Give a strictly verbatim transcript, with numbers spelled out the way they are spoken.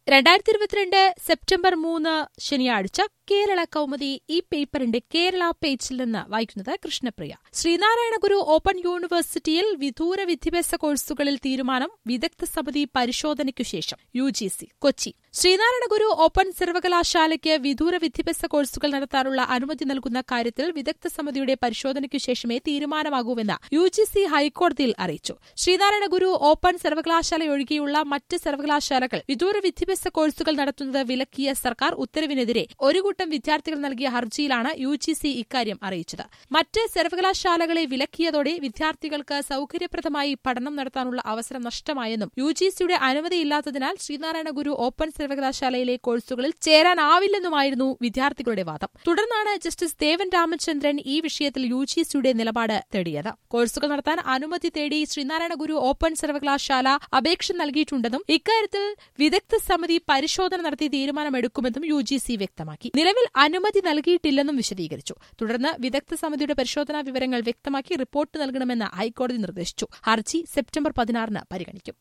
രണ്ടായിരത്തി ഇരുപത്തിരണ്ട് സെപ്റ്റംബർ മൂന്ന് ശനിയാഴ്ച കേരള കൗമുദി ഈ പേപ്പറിന്റെ കേരള പേജിൽ നിന്ന് വായിക്കുന്നത് കൃഷ്ണപ്രിയ. ശ്രീനാരായണ ഗുരു ഓപ്പൺ യൂണിവേഴ്സിറ്റിയിൽ വിദൂര വിദ്യാഭ്യാസ കോഴ്സുകളിൽ തീരുമാനം വിദഗ്ധ സമിതി പരിശോധനയ്ക്കു ശേഷം. U G C Kochi. Sreenarayana Guru open സർവകലാശാലയ്ക്ക് വിദൂര വിദ്യാഭ്യാസ കോഴ്സുകൾ നടത്താനുള്ള അനുമതി നൽകുന്ന കാര്യത്തിൽ വിദഗ്ധ സമിതിയുടെ പരിശോധനയ്ക്കു ശേഷമേ തീരുമാനമാകൂവെന്ന് യു ജി സി ഹൈക്കോടതിയിൽ അറിയിച്ചു. ശ്രീനാരായണ ഗുരു ഓപ്പൺ സർവകലാശാലയൊഴികെയുള്ള മറ്റ് സർവകലാശാലകൾ വിദൂര വിദ്യാഭ്യാസ കോഴ്സുകൾ നടത്തുന്നത് വിലക്കിയ സർക്കാർ ഉത്തരവിനെതിരെ ഒരു കൂട്ടം വിദ്യാർത്ഥികൾ നൽകിയ ഹർജിയിലാണ് യു ജി സി ഇക്കാര്യം അറിയിച്ചത്. മറ്റ് സർവകലാശാലകളെ വിലക്കിയതോടെ വിദ്യാർത്ഥികൾക്ക് സൌകര്യപ്രദമായി പഠനം നടത്താനുള്ള അവസരം നഷ്ടമായെന്നും യു ജി സിയുടെ അനുമതിയില്ലാത്തതിനാൽ ശ്രീനാരായണ ഗുരു ഓപ്പൺ സർവകലാശാലയിലെ കോഴ്സുകളിൽ ചേരാനാവില്ലെന്നുമായിരുന്നു വിദ്യാർത്ഥികളുടെ വാദം. തുടർന്നാണ് ജസ്റ്റിസ് ദേവൻ രാമചന്ദ്രൻ ഈ വിഷയത്തിൽ യു ജി സിയുടെ നിലപാട് തേടിയത്. കോഴ്സുകൾ നടത്താൻ അനുമതി തേടി ശ്രീനാരായണ ഗുരു ഓപ്പൺ സർവകലാശാല അപേക്ഷ നൽകിയിട്ടുണ്ടെന്നും ഇക്കാര്യത്തിൽ വിദഗ്ധ സമിതി പരിശോധന നടത്തി തീരുമാനമെടുക്കുമെന്നും യു ജി സി വ്യക്തമാക്കി. നിലവിൽ അനുമതി നൽകിയിട്ടില്ലെന്നും വിശദീകരിച്ചു. തുടർന്ന് വിദഗ്ധ സമിതിയുടെ പരിശോധനാ വിവരങ്ങൾ വ്യക്തമാക്കി റിപ്പോർട്ട് നൽകണമെന്ന് ഹൈക്കോടതി നിർദ്ദേശിച്ചു. ഹർജി സെപ്റ്റംബർ പതിനാറിന് പരിഗണിക്കും.